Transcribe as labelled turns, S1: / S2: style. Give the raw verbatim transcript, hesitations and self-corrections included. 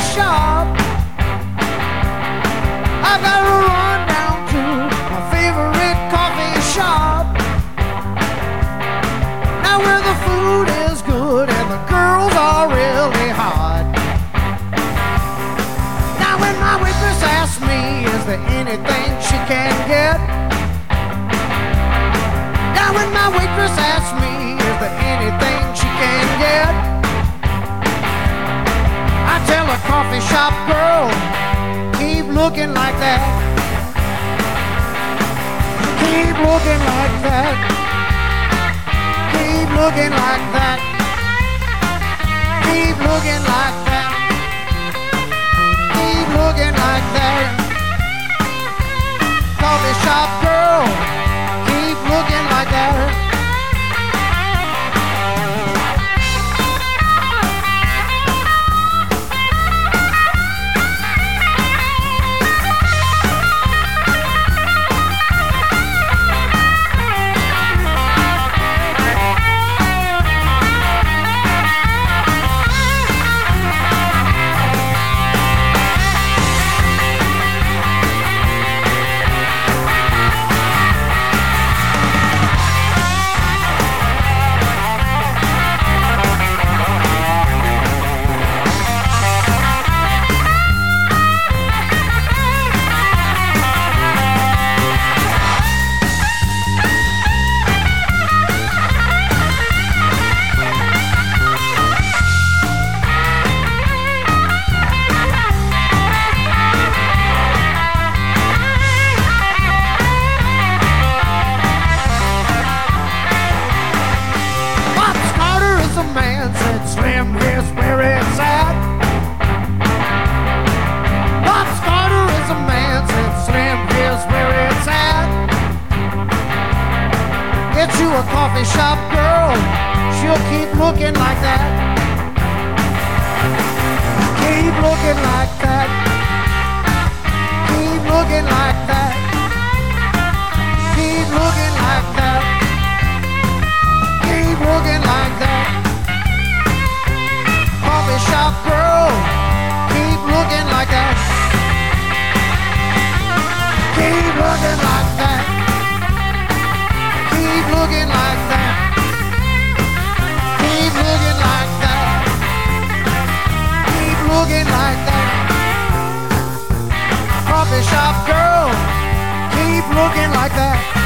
S1: shop. I've got to run down to my favorite coffee shop. Now where the food is good and the girls are really hot. Now when my waitress asks me, is there anything she can get? Now when my waitress asks me, is there anything she can get? I tell a coffee shop girl, keep looking like that. Keep looking like that. Keep looking like that. Keep looking like that. Keep looking like that. Coffee shop girl, keep looking like that. Slim, here's where it's at. Bob Carter is a man, said Slim, here's where it's at. Get you a coffee shop girl, she'll keep looking like that. Keep looking like that. Keep looking like that. Keep looking like that. Keep looking like that. Coffee shop girl, keep looking like that. Keep looking like that. Keep looking like that. Keep looking like that. Keep looking like that. Coffee shop girl, keep looking like that.